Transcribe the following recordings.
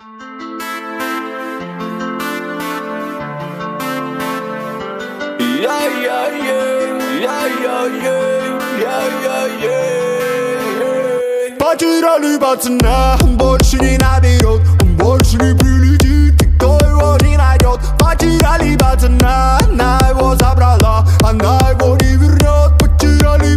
Потеряли пацана, он больше не наберет, он больше не прилетит, никто его не найдет. Потеряли пацана, она его забрала, она его не вернет. Потеряли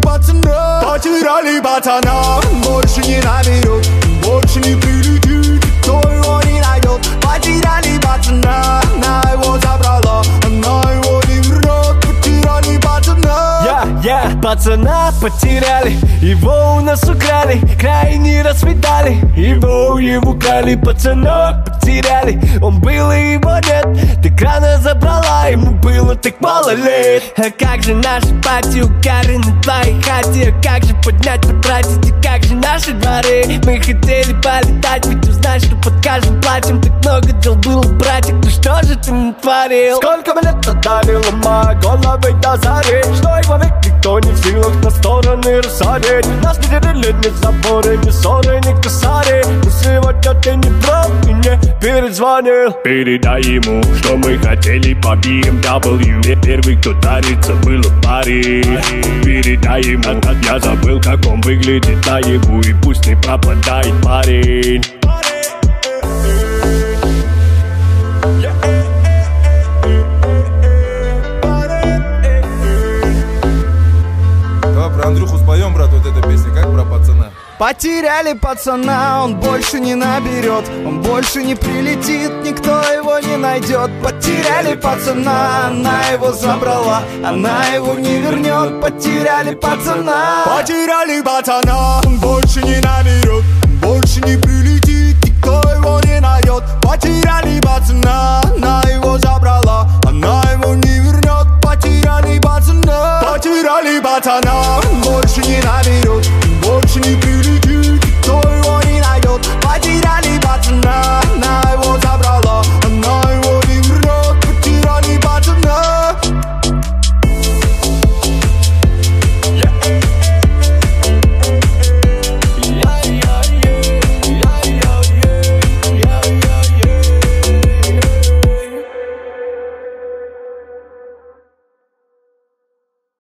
пацана, он больше не наберет, он больше не прилетит, никто его не найдет. Потеряли пацана, она его забрала, она его не вернет. Потеряли пацана. Пацана потеряли, его у нас украли, край не расцветали, его украли. Пацана потеряли, он был и его нет, ты крана забрала, ему было так мало лет. А как же наши пати, укары на твоей хате, а как же поднять, потратить, и как же наши дворы? Мы хотели полетать, ведь узнаешь, что под каждым платьем так много дел было, братик, ну что же ты натворил? Сколько мы лет отдали, ломая головы до зари, что его век никто не в силах на стороны рассадить. Нас не делили ни заборы, ни ссоры, ни косари, но сегодня ты не прав и не перезвонил. Передай ему, что мы хотели по BMW. Первый, кто дарится, был в паре. Передай ему, я забыл, как он выглядит наяву, и пусть не пропадает парень. Про Андрюху споем, брат, вот эта песня, как про пацана? Потеряли пацана, он больше не наберет, он больше не прилетит, никто его не найдет. Потеряли пацана, она его забрала, она его не вернет. Потеряли пацана. Потеряли пацана, он больше не наберет, он больше не прилетит, никто его не найдет. Потеряли пацана, она его забрала, она его не вернет. Потеряли пацана. Потеряли пацана, он больше не наберет,